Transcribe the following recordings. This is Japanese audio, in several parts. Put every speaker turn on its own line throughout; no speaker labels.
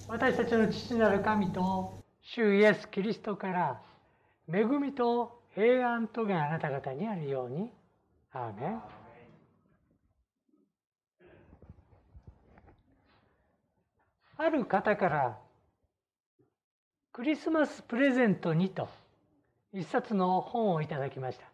私たちの父なる神と主イエス・キリストから恵みと平安とがあなた方にあるように。アーメン。ある方からクリスマスプレゼントにと一冊の本をいただきました。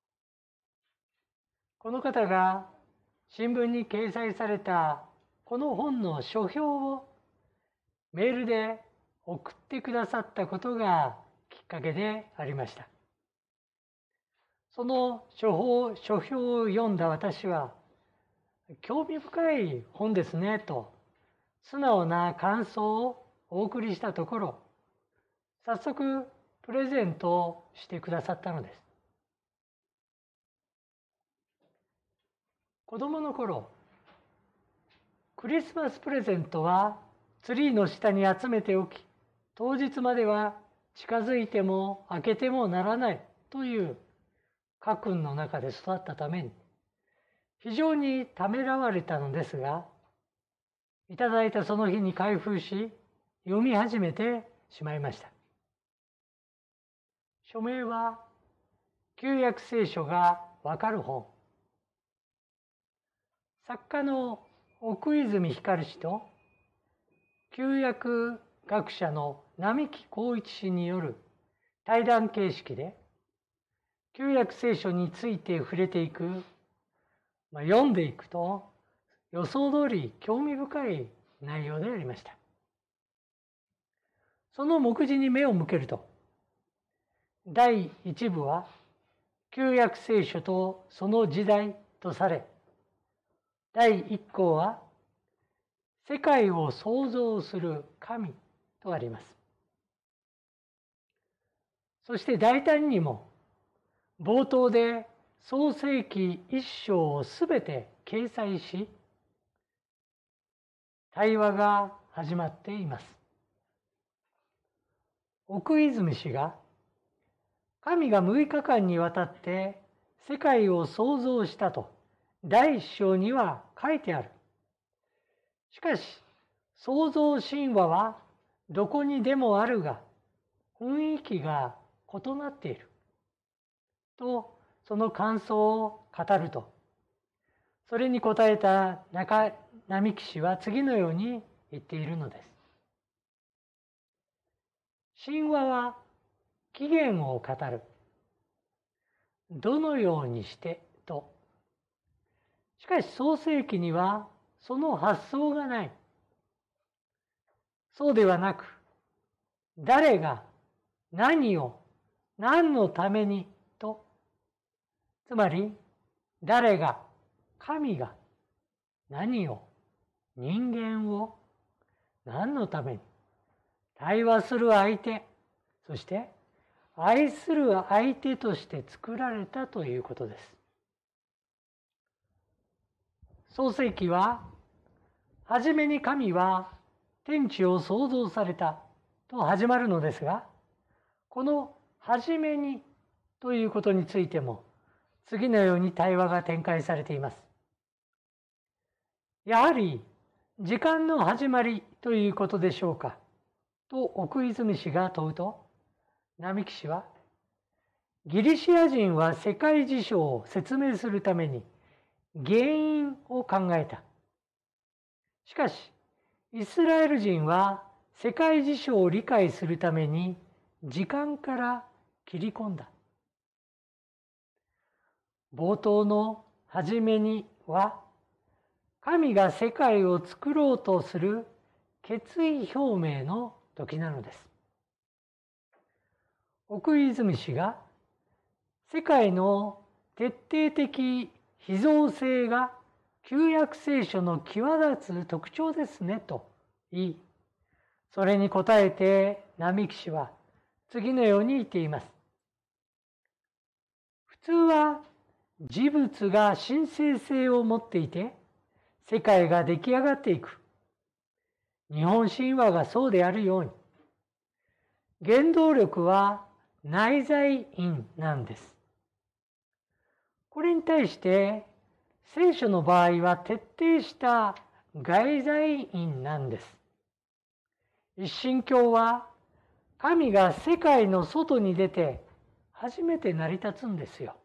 この方が新聞に掲載されたこの本の書評をメールで送ってくださったことがきっかけでありました。その書評を読んだ私は、興味深い本ですねと素直な感想をお送りしたところ、早速プレゼントをしてくださったのです。子供の頃、クリスマスプレゼントはツリーの下に集めておき、当日までは近づいても開けてもならないという家訓の中で育ったために、非常にためらわれたのですが、いただいたその日に開封し、読み始めてしまいました。書名は、旧約聖書がわかる本。作家の奥泉光氏と、旧約学者の並木浩一氏による対談形式で、旧約聖書について触れていく、読んでいくと予想通り興味深い内容でありました。その目次に目を向けると、第1部は旧約聖書とその時代とされ、第1項は世界を創造する神とあります。そして大胆にも冒頭で創世記1章をすべて掲載し、対話が始まっています。奥泉氏が、神が6日間にわたって世界を創造したと第1章には書いてある。しかし、創造神話はどこにでもあるが、雰囲気が異なっている。と、その感想を語ると、それに答えた並木氏は次のように言っているのです。神話は起源を語る。どのようにしてと。しかし創世記にはその発想がない。そうではなく、誰が何を何のためにと、つまり誰が、神が何を、人間を何のために、対話する相手、そして愛する相手として作られたということです。創世記は、はじめに神は天地を創造されたと始まるのですが、このはじめにということについても次のように対話が展開されています。やはり時間の始まりということでしょうかと奥泉氏が問うと、並木氏は、ギリシア人は世界事象を説明するために原因を考えた。しかし、イスラエル人は世界事象を理解するために時間から切り込んだ。冒頭の初めには、神が世界を作ろうとする決意表明の時なのです。奥泉氏が、世界の徹底的被造性が旧約聖書の際立つ特徴ですねと言い、それに答えて並木氏は次のように言っています。普通は事物が神聖性を持っていて世界が出来上がっていく。日本神話がそうであるように、原動力は内在因なんです。これに対して聖書の場合は徹底した外在因なんです。 一神教は神が世界の外に出て初めて成り立つんですよ。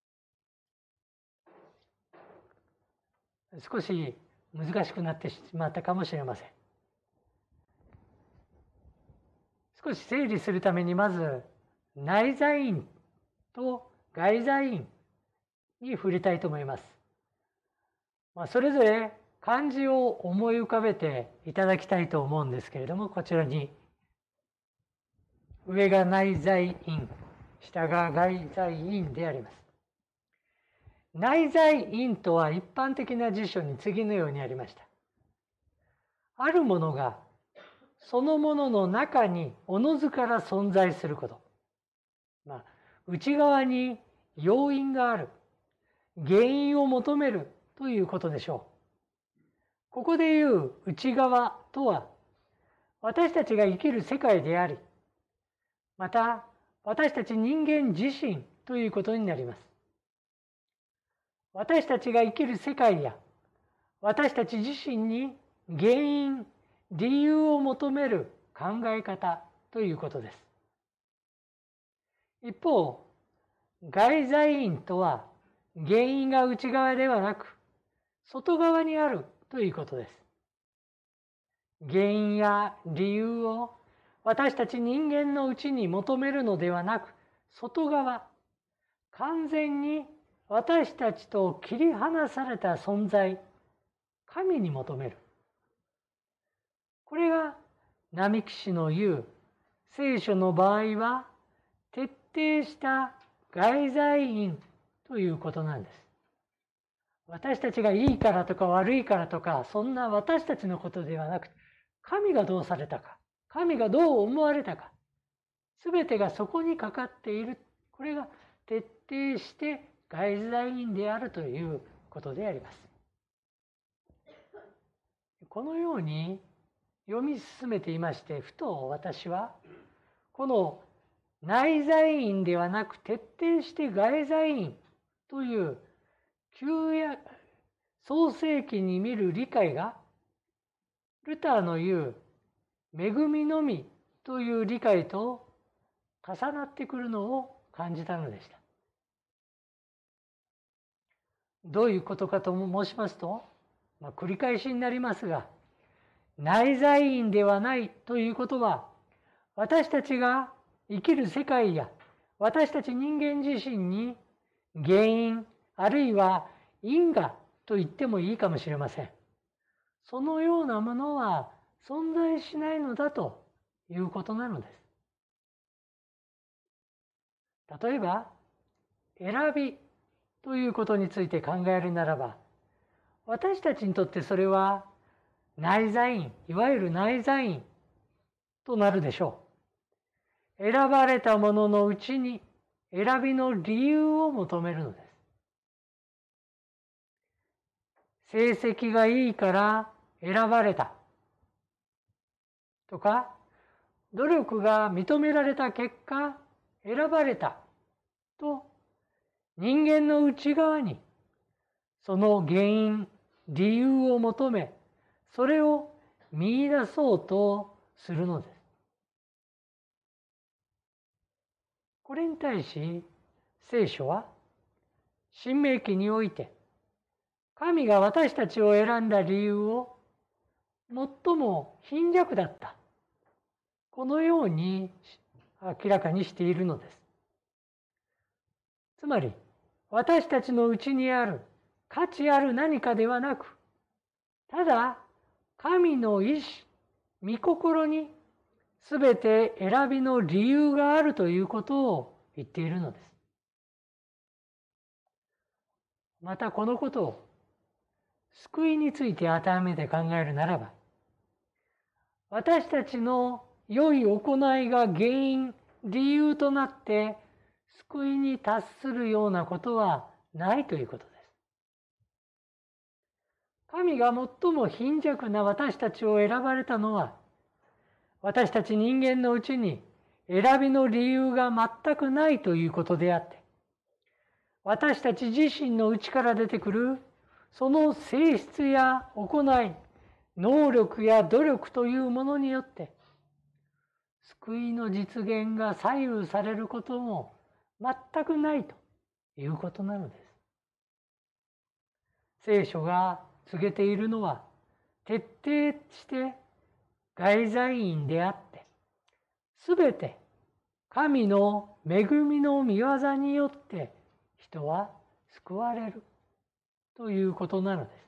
少し難しくなってしまったかもしれません。少し整理するためにまず内在因と外在因に触れたいと思います。それぞれ漢字を思い浮かべていただきたいと思うんですけれども、こちらに上が内在因、下が外在因であります。内在因とは一般的な辞書に次のようにありました。あるものがそのものの中におのずから存在すること。内側に要因がある、原因を求めるということでしょう。ここでいう内側とは、私たちが生きる世界であり、また私たち人間自身ということになります。私たちが生きる世界や私たち自身に原因、理由を求める考え方ということです。一方、外在因とは原因が内側ではなく外側にあるということです。原因や理由を私たち人間のうちに求めるのではなく、外側、完全に私たちと切り離された存在、神に求める。これが並木氏の言う聖書の場合は徹底した外在因ということなんです。私たちがいいからとか悪いからとか、そんな私たちのことではなく、神がどうされたか、神がどう思われたか、すべてがそこにかかっている。これが徹底して外在因であるということであります。このように読み進めていまして、ふと私はこの内在因ではなく徹底して外在因という旧約創世記に見る理解がルターの言う恵みのみという理解と重なってくるのを感じたのでした。どういうことかと申しますと、繰り返しになりますが、内在因ではないということは、私たちが生きる世界や私たち人間自身に原因あるいは因果と言ってもいいかもしれません。そのようなものは存在しないのだということなのです。例えば、選びということについて考えるならば、私たちにとってそれは内在因、いわゆる内在因となるでしょう。選ばれたもののうちに選びの理由を求めるのです。成績がいいから選ばれたとか、努力が認められた結果選ばれたと、人間の内側にその原因、理由を求め、それを見出そうとするのです。これに対し聖書は申命記において、神が私たちを選んだ理由を最も貧弱だった、このように明らかにしているのです。つまり私たちのうちにある価値ある何かではなく、ただ神の意志、御心にすべて選びの理由があるということを言っているのです。またこのことを救いについて当てはめて考えるならば、私たちの良い行いが原因、理由となって救いに達するようなことはないということです。神が最も貧弱な私たちを選ばれたのは、私たち人間のうちに選びの理由が全くないということであって、私たち自身の内から出てくるその性質や行い、能力や努力というものによって、 救いの実現が左右されることも全くないということなのです。聖書が告げているのは、徹底して外在因であって、すべて神の恵みの御業によって人は救われるということなのです。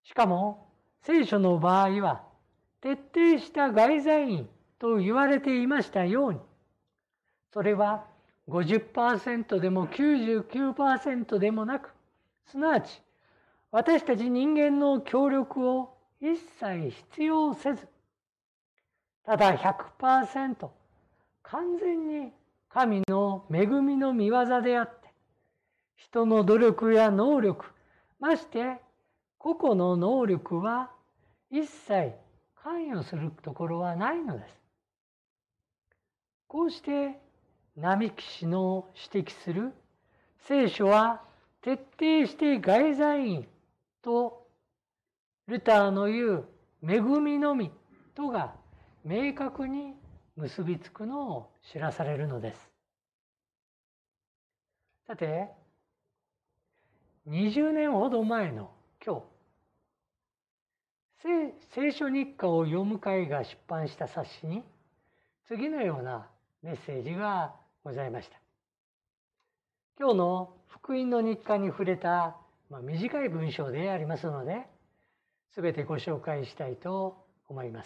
しかも聖書の場合は、徹底した外在因と言われていましたように、それは 50% でも 99% でもなく、すなわち私たち人間の協力を一切必要せず、ただ 100% 完全に神の恵みの御業であって、人の努力や能力、まして個々の能力は一切関与するところはないのです。こうして並木氏の指摘する聖書は徹底して外在因とルターの言う恵みのみとが明確に結びつくのを知らされるのです。さて、20年ほど前の今日、聖書日課を読む会が出版した冊子に次のようなメッセージがございました。今日の福音の日課に触れた、短い文章でありますので、すべてご紹介したいと思います。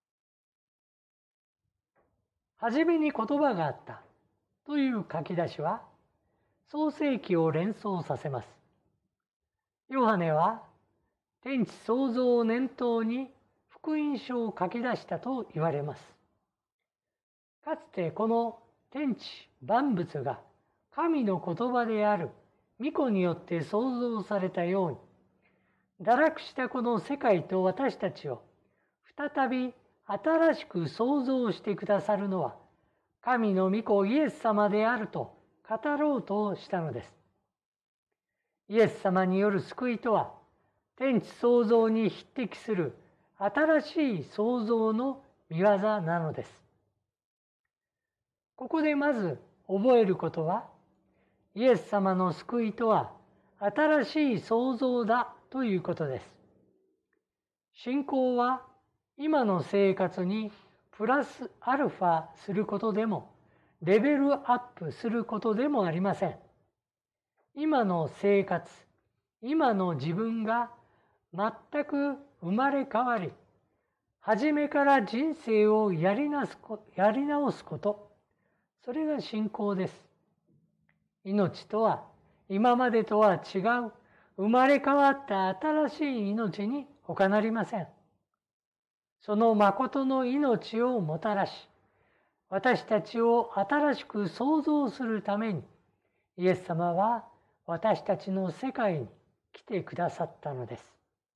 はじめに言葉があったという書き出しは創世記を連想させます。ヨハネは天地創造を念頭に福音書を書き出したと言われます。かつてこの天地万物が神の言葉である御子によって創造されたように、堕落したこの世界と私たちを再び新しく創造してくださるのは神の御子イエス様であると語ろうとしたのです。イエス様による救いとは、天地創造に匹敵する新しい創造の御業なのです。ここでまず覚えることは、イエス様の救いとは新しい創造だということです。信仰は今の生活にプラスアルファすることでも、レベルアップすることでもありません。今の生活、今の自分が全く生まれ変わり、初めから人生をやり直すこと、それが信仰です。命とは今までとは違う生まれ変わった新しい命に他なりません。その誠の命をもたらし、私たちを新しく創造するために、イエス様は私たちの世界に来てくださったのです。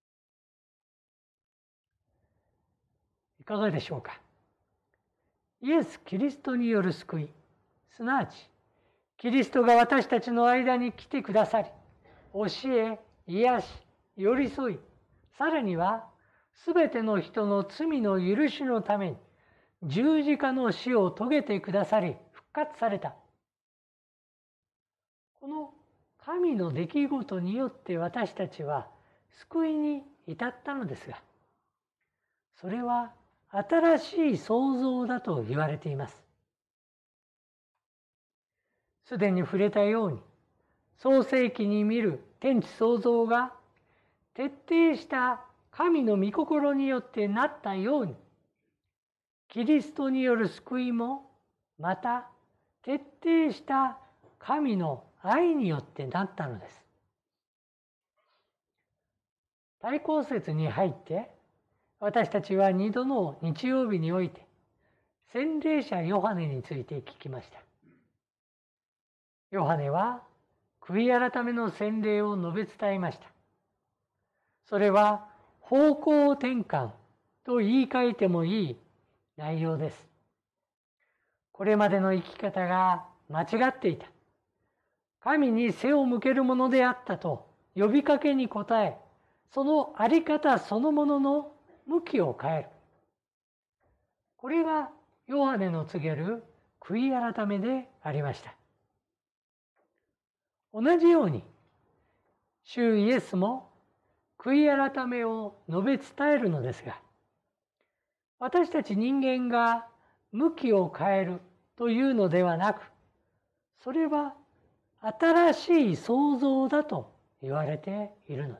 いかがでしょうか。イエス・キリストによる救い、すなわち、キリストが私たちの間に来てくださり、教え、癒し、寄り添い、さらには、すべての人の罪の許しのために、十字架の死を遂げてくださり、復活された。この神の出来事によって私たちは救いに至ったのですが、それは新しい創造だと言われています。すでに触れたように、創世記に見る天地創造が徹底した神の御心によってなったように、キリストによる救いもまた徹底した神の愛によってなったのです。対抗節に入って私たちは2度の日曜日において洗礼者ヨハネについて聞きました。ヨハネは悔い改めの洗礼を述べ伝えました。それは方向転換と言い換えてもいい内容です。これまでの生き方が間違っていた。神に背を向けるものであったと呼びかけに応え、そのあり方そのものの向きを変える。 これがヨハネの告げる悔い改めでありました。同じように、主イエスも悔い改めを述べ伝えるのですが、私たち人間が向きを変えるというのではなく、それは新しい創造だと言われているのです。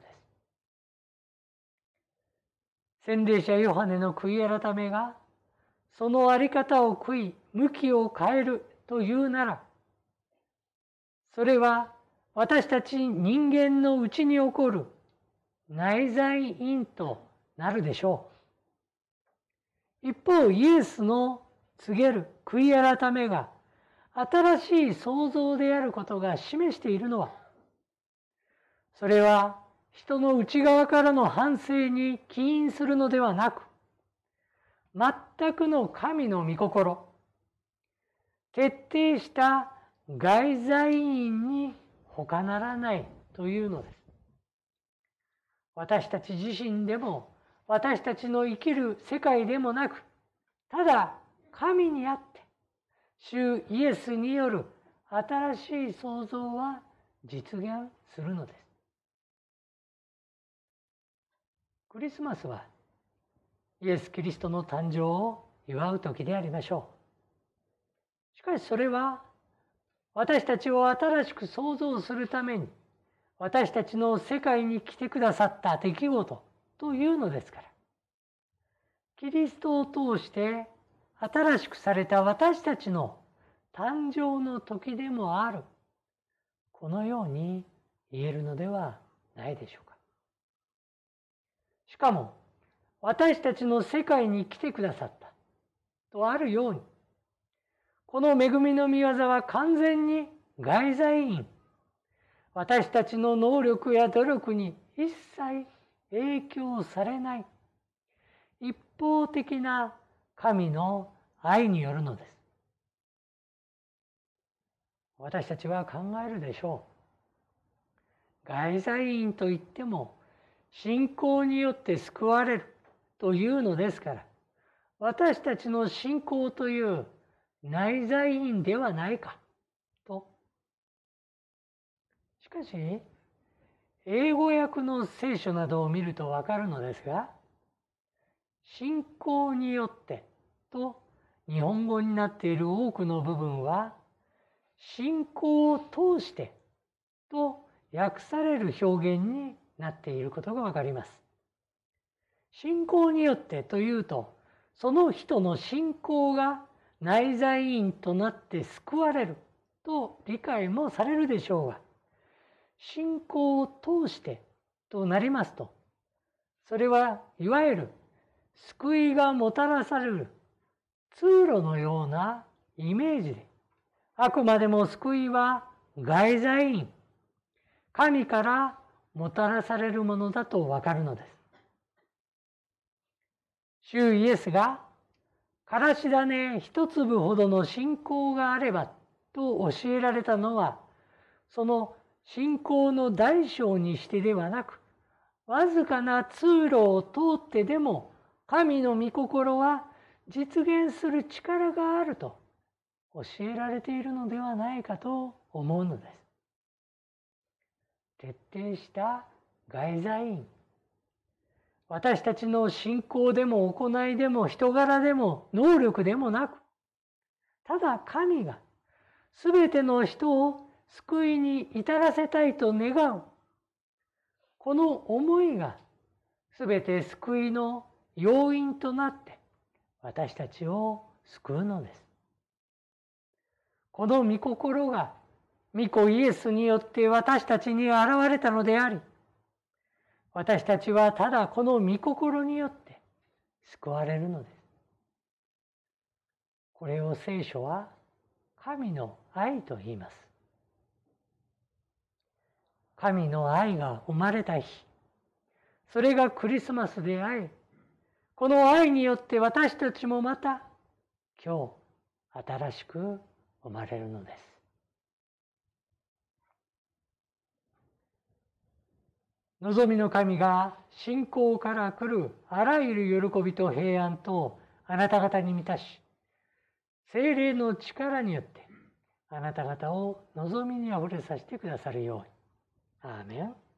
洗礼者ヨハネの悔い改めが、そのあり方を悔い、向きを変えるというなら、それは私たち人間のうちに起こる内在因となるでしょう。一方、イエスの告げる悔い改めが新しい創造であることが示しているのは、それは人の内側からの反省に起因するのではなく、全くの神の御心、徹底した外在因に他ならないというのです。私たち自身でも、私たちの生きる世界でもなく、ただ神にあって、主イエスによる新しい創造は実現するのです。クリスマスはイエス・キリストの誕生を祝う時でありましょう。しかしそれは私たちを新しく創造するために私たちの世界に来てくださった出来事というのですから、キリストを通して新しくされた私たちの誕生の時でもある、このように言えるのではないでしょうか。しかも私たちの世界に来てくださったとあるように、この恵みの御業は完全に外在因、私たちの能力や努力に一切影響されない一方的な神の愛によるのです。私たちは考えるでしょう。外在因といっても信仰によって救われるというのですから、私たちの信仰という内在因ではないかと。しかし英語訳の聖書などを見るとわかるのですが、信仰によってと日本語になっている多くの部分は、信仰を通してと訳される表現になっていることがわかります。信仰によってというと、その人の信仰が内在因となって救われると理解もされるでしょうが、信仰を通してとなりますと、それはいわゆる救いがもたらされる通路のようなイメージで、あくまでも救いは外在因、神からもたらされるものだとわかるのです。主イエスがからし種一粒ほどの信仰があればと教えられたのは、その信仰の大小にしてではなく、わずかな通路を通ってでも神の御心は実現する力があると教えられているのではないかと思うのです。徹底した外在因、私たちの信仰でも行いでも人柄でも能力でもなく、ただ神がすべての人を救いに至らせたいと願う、この思いがすべて救いの要因となって私たちを救うのです。この御心が御子イエスによって私たちに現れたのであり、私たちはただこの御心によって救われるのです。これを聖書は神の愛と言います。神の愛が生まれた日、それがクリスマスであり、この愛によって私たちもまた今日新しく生まれるのです。望みの神が信仰から来るあらゆる喜びと平安とあなた方に満たし、聖霊の力によってあなた方を望みにあふれさせてくださるように。アーメン。